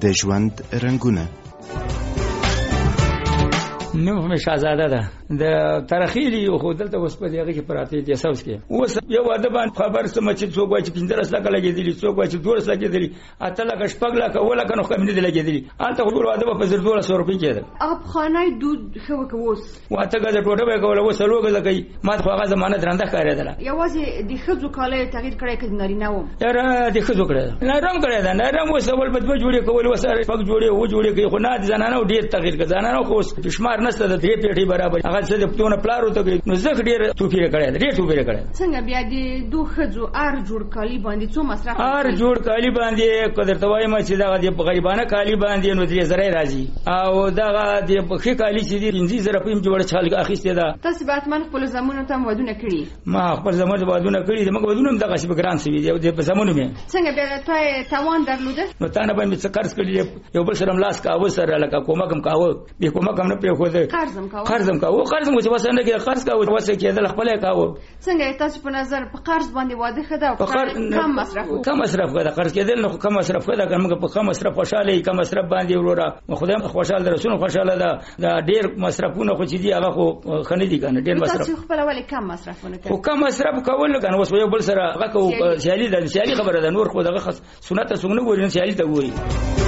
د ژوند رنگونه. نو مې شاهزاده ده د ترخیلی خو دلته اوس په دغه کې پراته دي اساس کې اوس یو واده باندې خبر سم چې څوک وایي چې 15 لک لګېدلی څوک وایي چې 12 لګېدلی اته لک شپږ لک ولا کنه خو مې دې لګېدلی انته خو واده په 1200 روپۍ کېده افغانای دود خو کوس واته غزه ټوټه به کوله وس لوګه لګي ما خو هغه زمانه درنده کاریدله یوازې د خزو کاله تغیر کړی کړي نارینه و یاره د خزو کړی نرم کړی دا نرم وسول بده جوړې کول وسره پک جوړې و جوړې کوي خو نه ځانانه ډیر تغیر کړي ځانانه خو شمار نسته د دې پیټي برابر هغه څه د پتون پلارو ته نو زه ډیر توفیره کړی ډیر توفیره کړی څنګه بیا د دوه خزو ار جوړ کالی باندې څو مصرف ار جوړ کالی باندې قدر توای ما چې دا د غریبانه کالی باندې نو 3000 راځي او دا د بخي کالی چې 15000 په جوړ چال اخیسته ده تاسو به اتمن خپل زمونو ته ودونه کړی ما خپل زمونو ودونه کړی د مګ ودونه دغه شی بګران سوي دی په زمونو مې څنګه بیا توان درلوده نو تانه باندې څه قرض کړی یو بل سره ملاس کاوه سره لکه کومکم کاوه به کومکم نه پې خو ده قرضم کاوه قرضم چې وسنه کې قرض کاوه وسه کېدل خپل کاوه څنګه تاسو په نظر په قرض باندې واده خدا او کم مصرف کړه قرض کېدل نو کم مصرف کړه کومه په کم مصرف خوشاله کم مصرف باندې وروره خدای خوشاله رسول خوشاله ده ډیر مصرفونه خو چې دی هغه خو خنه دي کنه ډیر مصرف تاسو خپل ولې کم مصرفونه کوي خو کم مصرف کول کنه وس یو بل سره هغه کو سیالي ده سیالي خبره ده نور خو دغه سنت څنګه ګورین سیالي ته ګوري